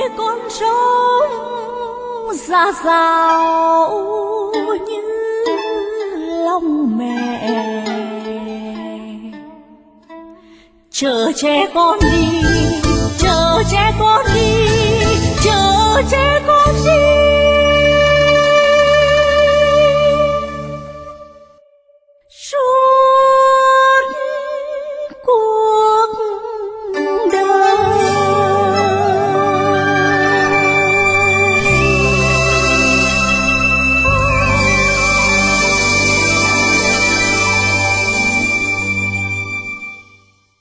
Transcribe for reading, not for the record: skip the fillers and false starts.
con sông ra rào như lòng mẹ. Chở che con đi, chở che con đi, chở che con đi.